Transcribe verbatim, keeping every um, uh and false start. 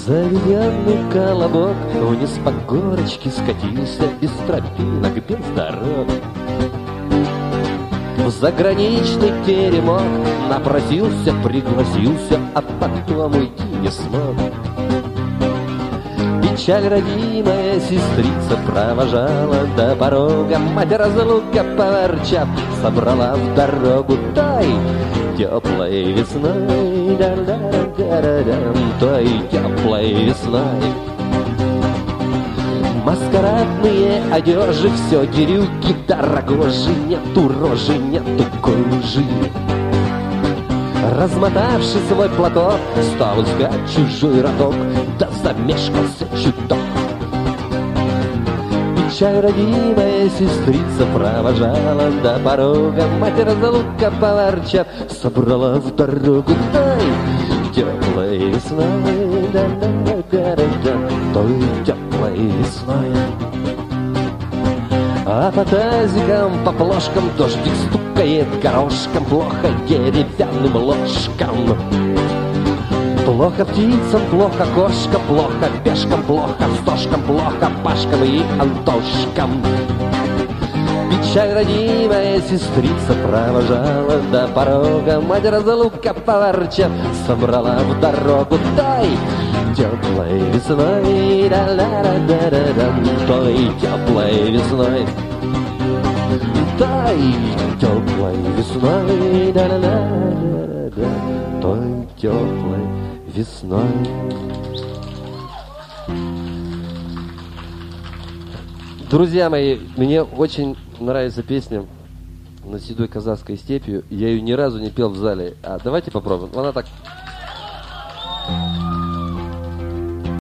Заведенный колобок вниз по горочке скатился, без тропинок, без дорог. В заграничный теремок напросился, пригласился, а потом уйти не смог. Печаль родимая сестрица провожала до порога, мать разлука поворчав собрала в дорогу. Той теплой весной, да-да-да-да-да, той теплой весной. Маскарадные одежи, все дерюги дорогожи, нету рожи, нету кожи. Размотавший свой платок, стал искать чужой родок, да замешкался чуток. Печаль родимая сестрица провожала до порога, мать разлука поворчав собрала в дорогу. Той теплой весной, да-да-да-да-да, той теплой весной. А по тазикам, по плошкам дождик стукает горошком, плохо деревянным ложкам. Плохо птицам, плохо кошкам, плохо пешкам, плохо стошкам, плохо пашкам и антошкам. Печаль родимая сестрица провожала до порога, мать разлука поворчав собрала в дорогу. Той теплой весной, да-да-да-да-да, той теплой весной. Той теплой весной, да-да-да-да-да, той теплой весной. Друзья мои, мне очень нравится песня «Над седой казахской степью». Я ее ни разу не пел в зале. А давайте попробуем. Она так